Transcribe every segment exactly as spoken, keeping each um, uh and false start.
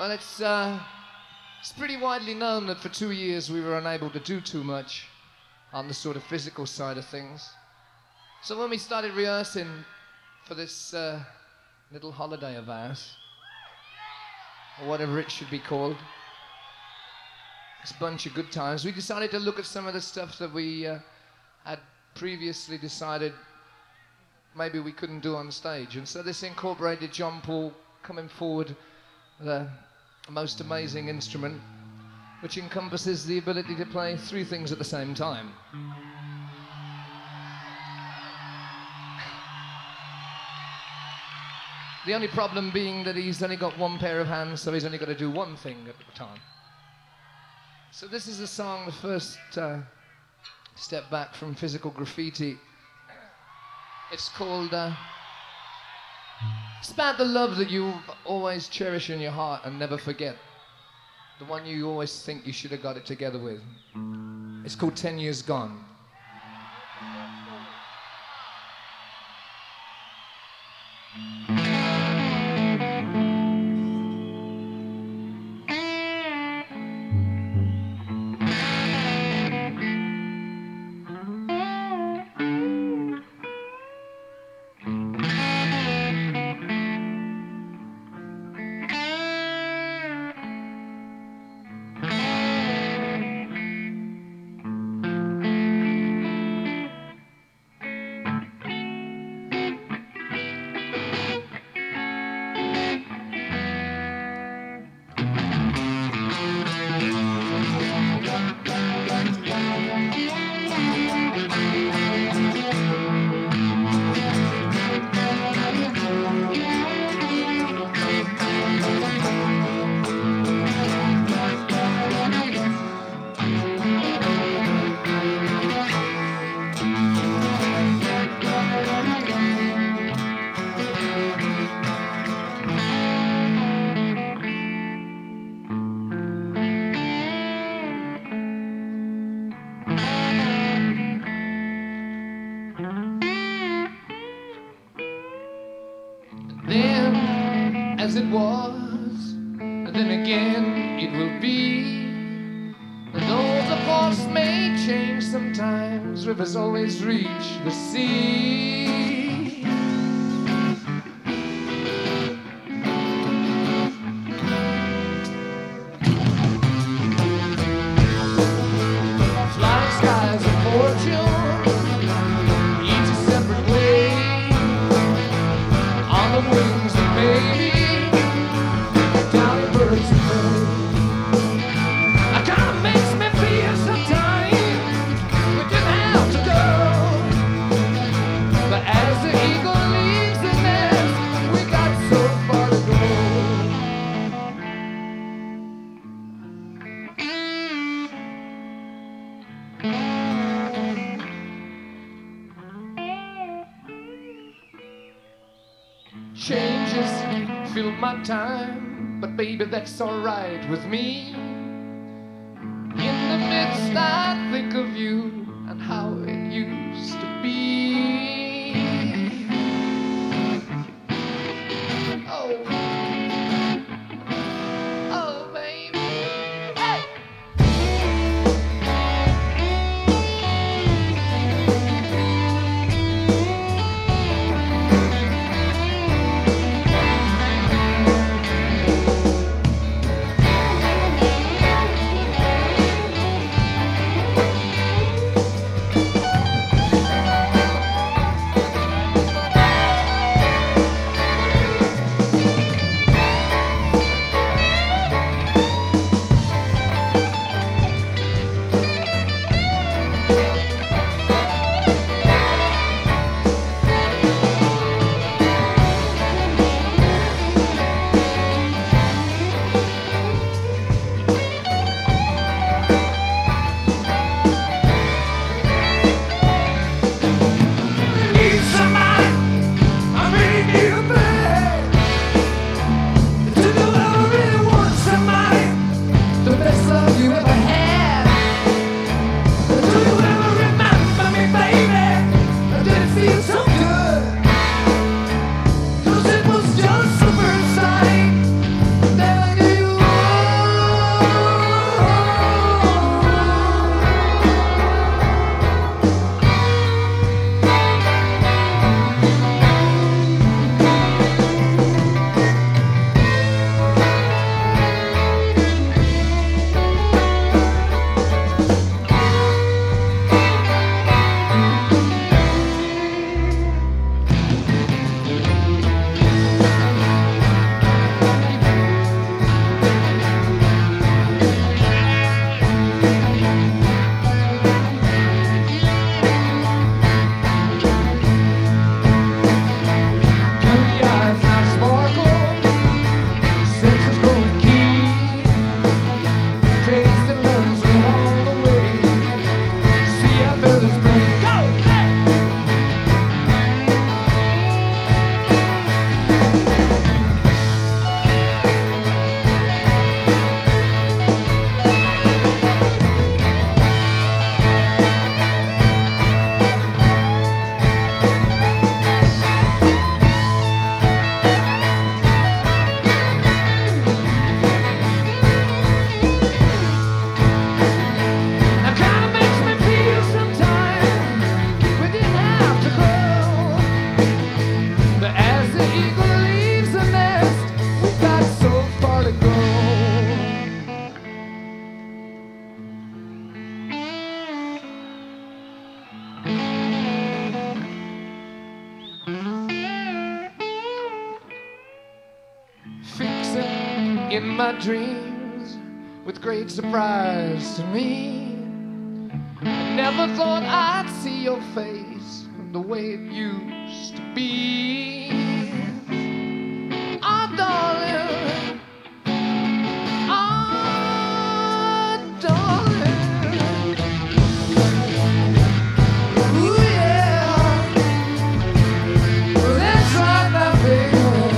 Well, it's, uh, it's pretty widely known that for two years we were unable to do too much on the sort of physical side of things. So when we started rehearsing for this uh, little holiday of ours, or whatever it should be called, this bunch of good times, we decided to look at some of the stuff that we uh, had previously decided maybe we couldn't do on stage. And so this incorporated John Paul coming forward with a most amazing instrument which encompasses the ability to play three things at the same time. The only problem being that he's only got one pair of hands, so he's only got to do one thing at a time. So this is a song, the first uh, step back from physical graffiti. It's called, uh, it's about the love that you always cherish in your heart and never forget. The one you always think you should have got it together with. It's called Ten Years Gone. Then, as it was, and then again it will be. And though the course may change sometimes, rivers always reach the sea. Flying skies of fortune, each a separate way. On the wings of maybe, down in birds of prey. It kinda makes me feel sometimes we didn't have to go. But as the eagle leaves the nest, we got so far to go. Changes fill my time, but baby, that's alright with me. In the midst, I think of you and how it used to be. Oh, oh, baby, hey! in my dreams with great surprise to me. I never thought I'd see your face the way it used to be. Oh, darling, oh, darling, ooh, yeah, well, that's right, my baby.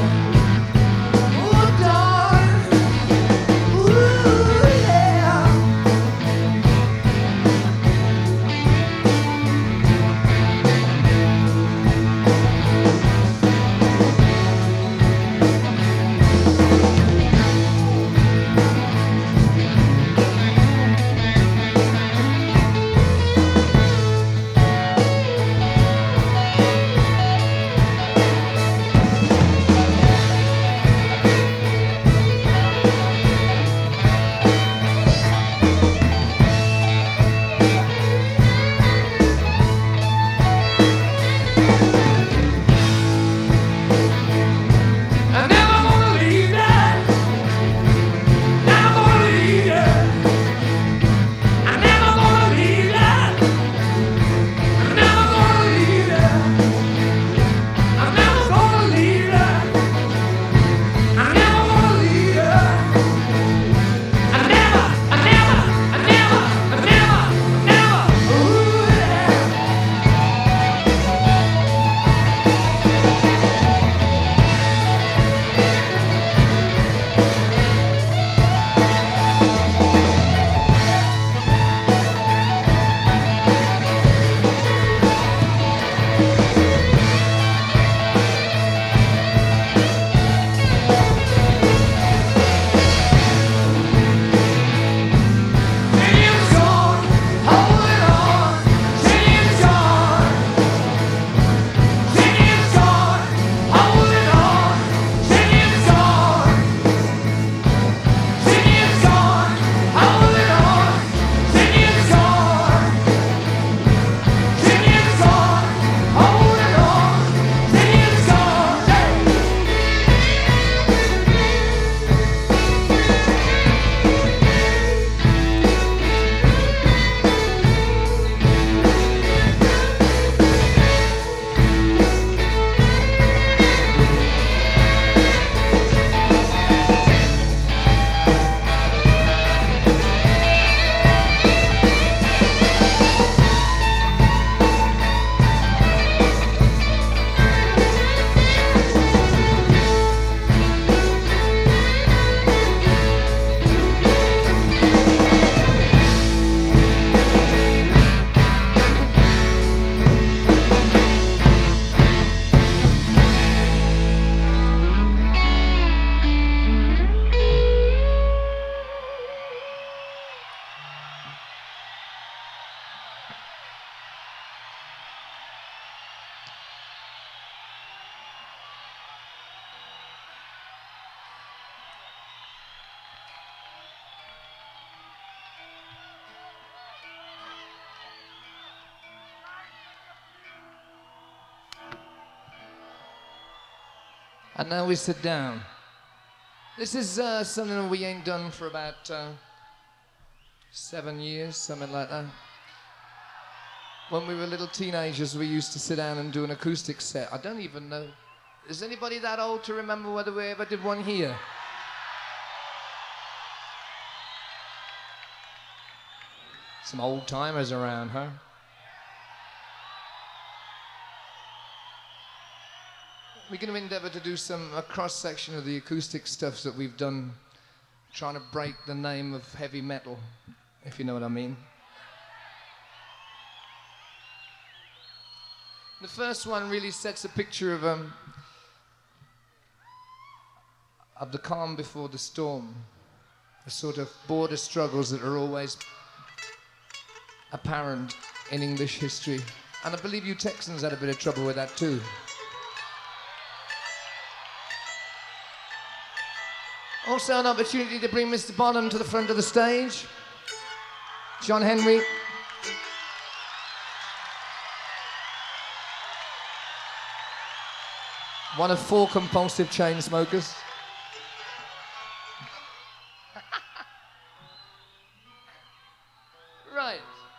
And now we sit down. This is uh, something that we ain't done for about uh, seven years, something like that. When we were little teenagers, we used to sit down and do an acoustic set. I don't even know. Is anybody that old to remember whether we ever did one here? Some old timers around, huh? We're going to endeavour to do some a cross-section of the acoustic stuff that we've done, trying to break the name of heavy metal, if you know what I mean. The first one really sets a picture of um, of the calm before the storm, the sort of border struggles that are always apparent in English history. And I believe you Texans had a bit of trouble with that too. Also an opportunity to bring Mister Bonham to the front of the stage. John Henry. One of four compulsive chain smokers. right.